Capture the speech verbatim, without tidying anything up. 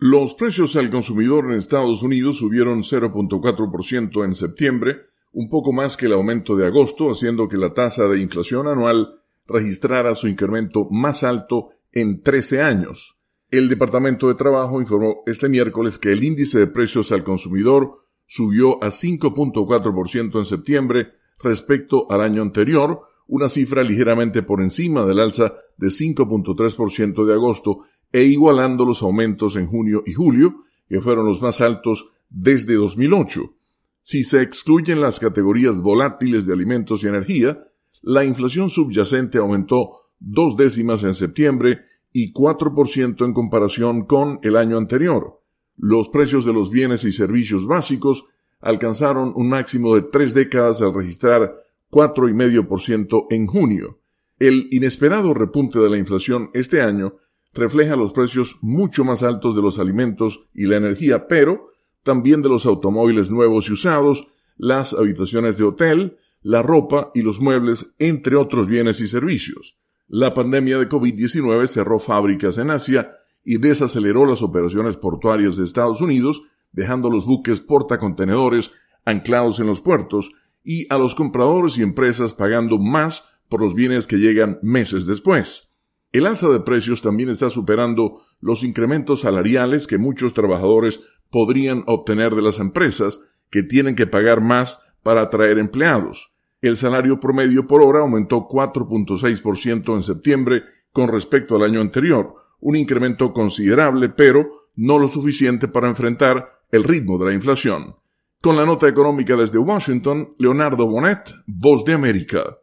Los precios al consumidor en Estados Unidos subieron cero punto cuatro por ciento en septiembre, un poco más que el aumento de agosto, haciendo que la tasa de inflación anual registrara su incremento más alto en trece años. El Departamento de Trabajo informó este miércoles que el índice de precios al consumidor subió a cinco punto cuatro por ciento en septiembre respecto al año anterior, una cifra ligeramente por encima del alza de cinco punto tres por ciento de agosto e igualando los aumentos en junio y julio, que fueron los más altos desde dos mil ocho. Si se excluyen las categorías volátiles de alimentos y energía, la inflación subyacente aumentó dos décimas en septiembre y cuatro por ciento en comparación con el año anterior. Los precios de los bienes y servicios básicos alcanzaron un máximo de tres décadas al registrar cuatro coma cinco por ciento en junio. El inesperado repunte de la inflación este año refleja los precios mucho más altos de los alimentos y la energía, pero también de los automóviles nuevos y usados, las habitaciones de hotel, la ropa y los muebles, entre otros bienes y servicios. La pandemia de COVID diecinueve cerró fábricas en Asia y desaceleró las operaciones portuarias de Estados Unidos, dejando los buques portacontenedores anclados en los puertos y a los compradores y empresas pagando más por los bienes que llegan meses después. El alza de precios también está superando los incrementos salariales que muchos trabajadores podrían obtener de las empresas, que tienen que pagar más para atraer empleados. El salario promedio por hora aumentó cuatro punto seis por ciento en septiembre con respecto al año anterior, un incremento considerable, pero no lo suficiente para enfrentar el ritmo de la inflación. Con la nota económica desde Washington, Leonardo Bonet, Voz de América.